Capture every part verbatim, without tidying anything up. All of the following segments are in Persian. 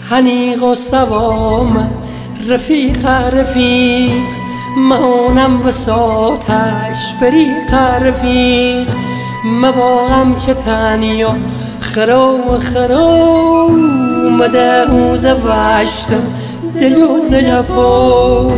حنیق و سوام رفیق رفیق مهونم وساتش بریق رفیق مباغم که تنیا خرو خرو مدهوز وشتم دلون جفو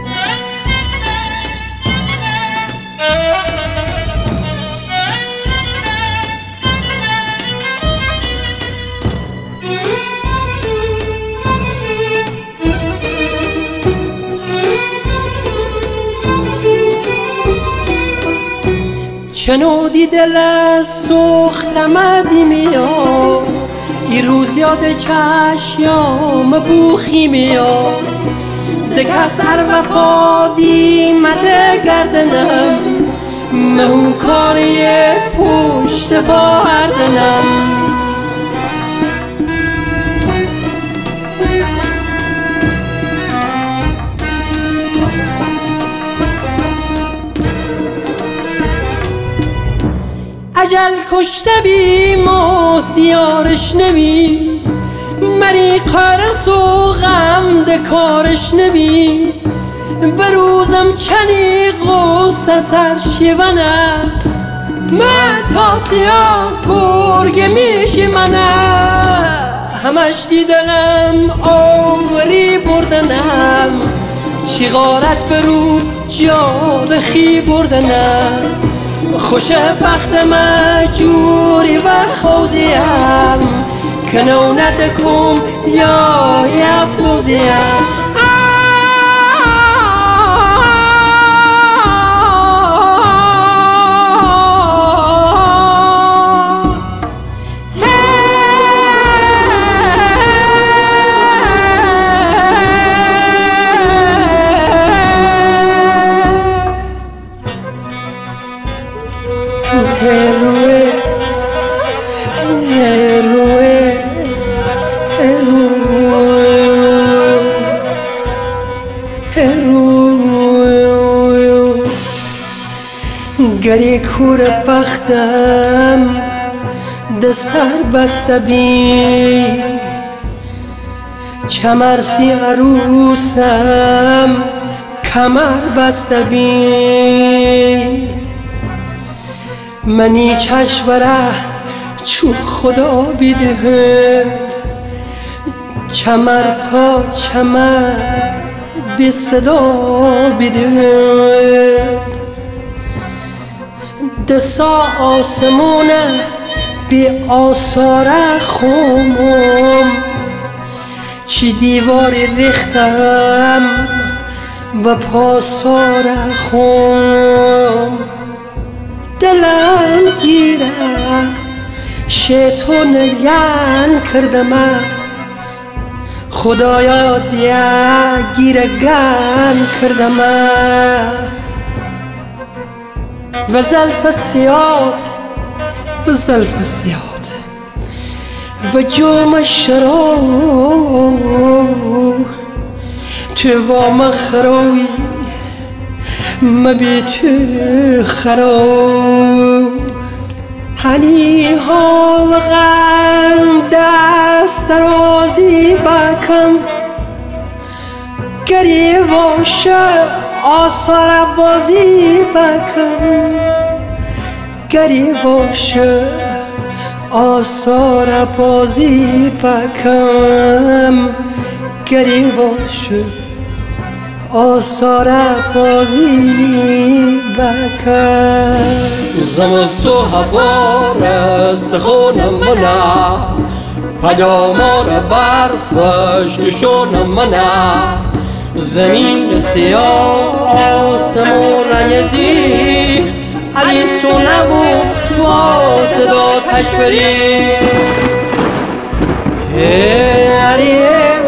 چنودی دل سوختم دیمیا ای روز یاد چشیام بوخی میا دکس ار وفا دیمده گردنم مهو کاری پشت پا هردنم اجل کشته بی موت دیارش نبی مری قرص و غم دکارش نبی بروزم چنی غوص سر شیونه من تاسیا گرگ میشی منه همش دیدنم آوری بردنم چی غارت برو جال خی بردنم خوش بخت مجوری و خوزیم کنو ندکم یا یفتوزیم هروه هروه هروه گری کور بختم ده سر بسته بی چمرسی عروسم کمر بسته بی منی چشوره چو خدا بیده چمر تا چمر بی صدا بیده دسا آسمونه بی آثاره خومم چی دیواری ریختم و پاساره خوم دلم گیره شیطون یان کردم خدایا دیا گیره گان کردم و زلف سیاد و زلف سیاد و جوم شرو تو وام خروی مبی تو خرو هنی ها و غم دست درازی بکم گریواش آثار بازی بکم گریواش آثار بازی بکم گریواش آثار بازی بکن زمست و هوا رست خونم منه پیامار برفش نشونم منه زمین سیاه آسمون رنگزی علی سونمو با صدا تشبری علی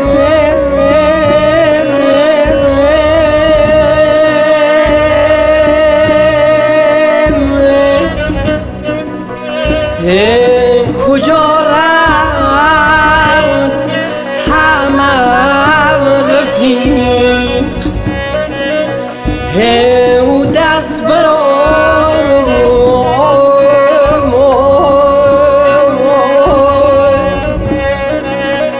کجا رفت همه رفیق او دست برام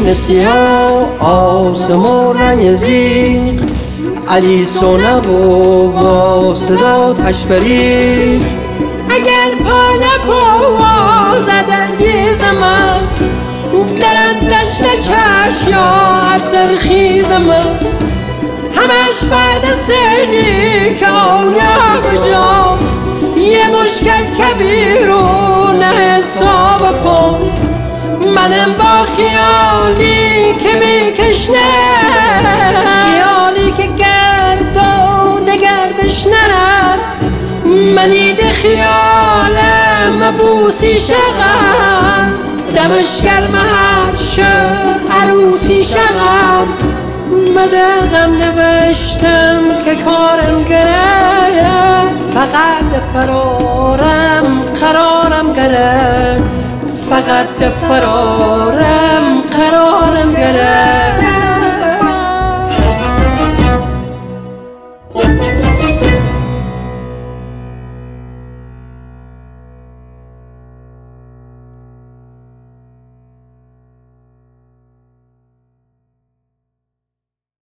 زمین سیاه آسمان رنگ زیغ علی سونب و با صدا تشبری اگر پا نپا زدنگی زمان درن دشت چشم یا اثر خیز من همش بعد سینی که آیا بجا یه مشکل کبیر و نه حساب کن منم با خیالی که میکشنه خیالی که گرد و دگردش نرد منی ده خیالم مبوسی شغم دمش گرم هر شب عروسی شغم مدقم نوشتم که کارم گره فقط فرارم قرارم گره فقط فرارم قرارم گره